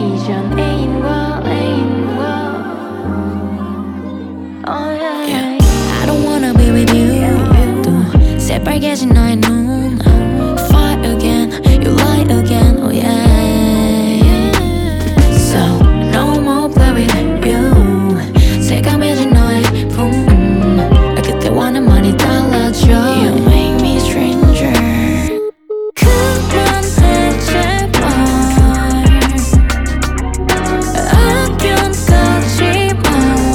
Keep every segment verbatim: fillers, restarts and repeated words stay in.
이전 애인과 애인과 oh yeah, yeah. I don't wanna be with you 또 새빨개진 너의 눈 Fight again, you lie again, oh yeah So no more play with you 새까매진 너의 품 그때와는 많이 달라져 You make me stranger 그만해 제발 악연까지만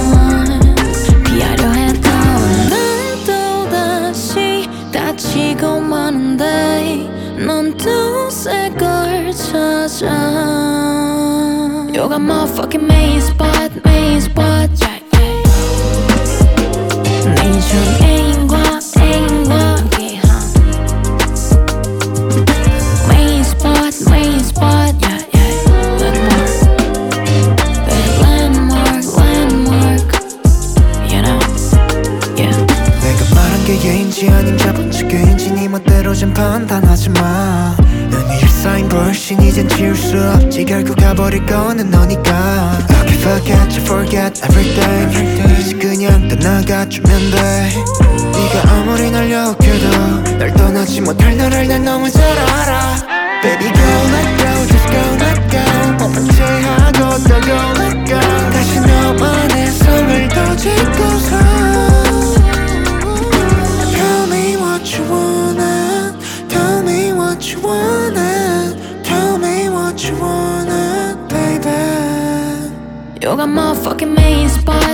피하려 했던 날 또다시 다치고 마는데 넌 또 새 걸 찾아 You got my fucking main spot, main spot yeah, yeah. 내 전 애인과 애인과 Main spot, main spot yeah, yeah. Landmark Babe, landmark, landmark You know, yeah 내가 말한 게 예인지 아님 잡은 측인지 네 멋대로 좀 판단하지 마 눈이 쌓인 불신 이젠 지울 수 없지 결국 가버릴 거는 너니까 Okay forget you forget everything 이제 그냥 떠나가주면 돼 네가 아무리 날 욕해도 날 떠나지 못할 너를 난 너무 잘 알아 Baby go let go just go let go 몸만 취하고 또 go let go 다시 너만의 성을 더 짓고서 Tell me what you wanna Tell me what you wanna Tell me what you wanna baby You got my fucking main spot